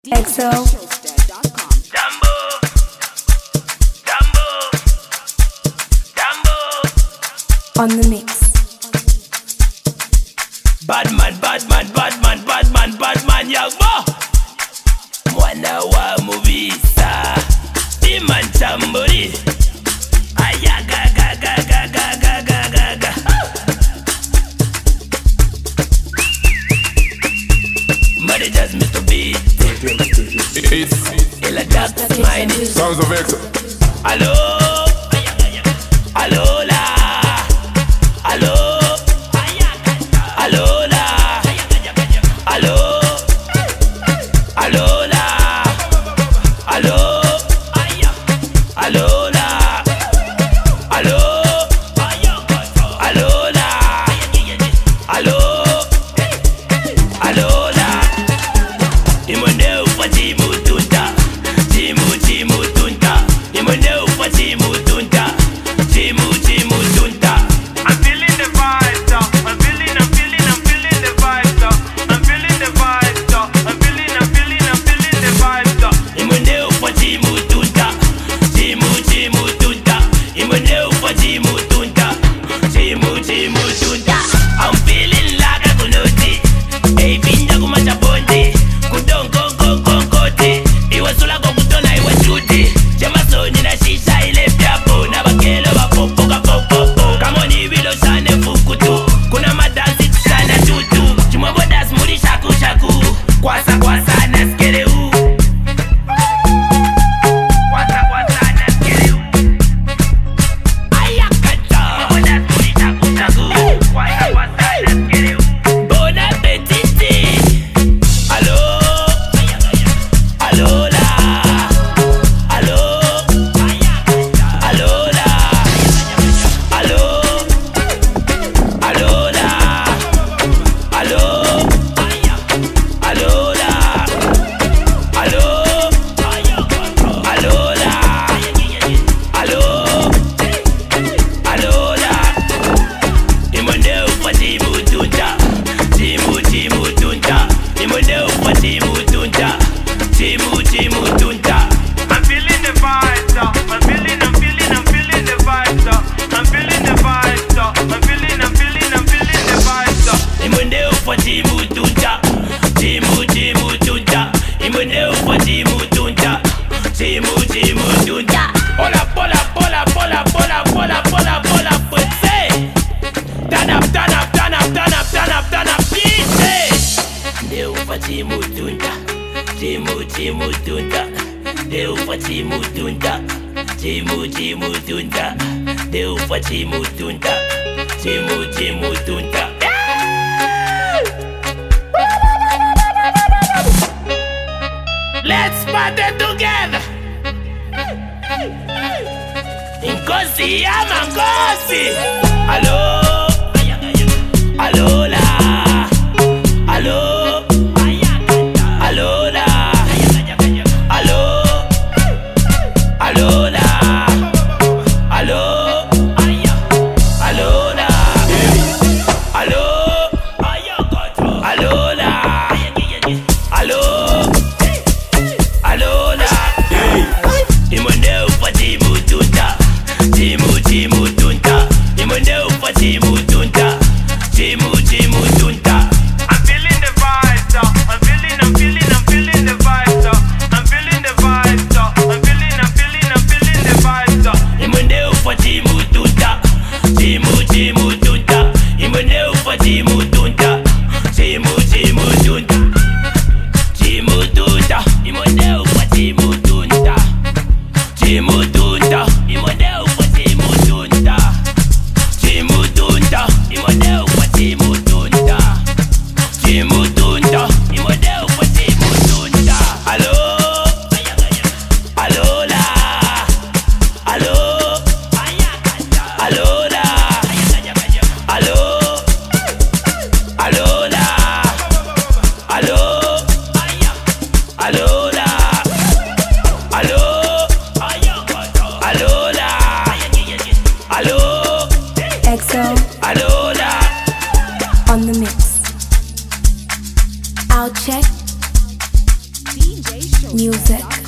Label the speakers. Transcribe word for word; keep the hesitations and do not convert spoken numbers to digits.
Speaker 1: X O
Speaker 2: Jambo, Jambo, Jambo.
Speaker 1: on the mix.
Speaker 2: Bad man, bad man, bad man, bad man, bad man, yagbo. Mwana wa muvisa, iman chambori. Ayaga, ga, ga, ga, ga, ga, ga, ga, ga. Muddy just Mister Beat.
Speaker 3: It's
Speaker 2: Ila just mine.
Speaker 3: Sounds of X.
Speaker 2: Allo, allo la, allo, allo la, allo, allo la, allo, allo la, allo, allo la, allo, allo la. Imone ufati mutunta, timu timu tunta. Imone ufati mutunta, timu timu tunta.
Speaker 4: I'm feeling the vibes, though. I'm feeling, I'm feeling, I'm feeling the vibes, though. I'm feeling the vibes, though. I'm feeling, I'm feeling, I'm feeling the vibes, though.
Speaker 2: Imone ufati mutunta, timu timu tunta. Imone ufati mutunta, timu timu tunta. I'm feeling like a kunoti, hey vinda kumacha bonde, kudongo gongo kote. Iwasula kukutona iwashuti, chema soni na shisha ile piapo, na bakelo bapopo kapopopo. Kama ni vilo sane fukutu, kuna madansi tusana tutu. Chumabo das muri shaku shaku, kwasa kwasa na skereu. Kwasa kwasa na skereu. Ayakata, chumabo das muri shaku shaku, kwasa kwasa na skereu. Bon appétit. Allo, allo la, allo, allo la, allo, allo la, allo, allo la, allo, allo la, allo, allo la. Imone ufati mutunta, timu timu tunta. Imone ufati mutunta, timu timu tunta.
Speaker 4: I'm feeling the vibes, though. I'm feeling, I'm feeling, I'm feeling the vibes, though. I'm feeling the vibes, though. I'm feeling, I'm feeling, I'm feeling the vibes, though.
Speaker 2: Imone ufati mutunta, timu timu tunta. Imone ufati mutunta, timu timu tunta. Pola pola pola pola pola pola pola pola putse. Turn up, turn up, turn up, turn up, turn up, turn up, please. De ufati mutunta, timu timu tunta. De ufati mutunta, timu timu tunta. De ufati mutunta, timu timu tunta. Let's party together. Inkosi ya mangosi. Allo, allo la, allo, allo la, allo, allo la, allo, allo la, allo, allo la, allo, allo la. Imone ufati mutunta, timu timu tunta. Imone ufati mutunta, timu timu
Speaker 1: Music.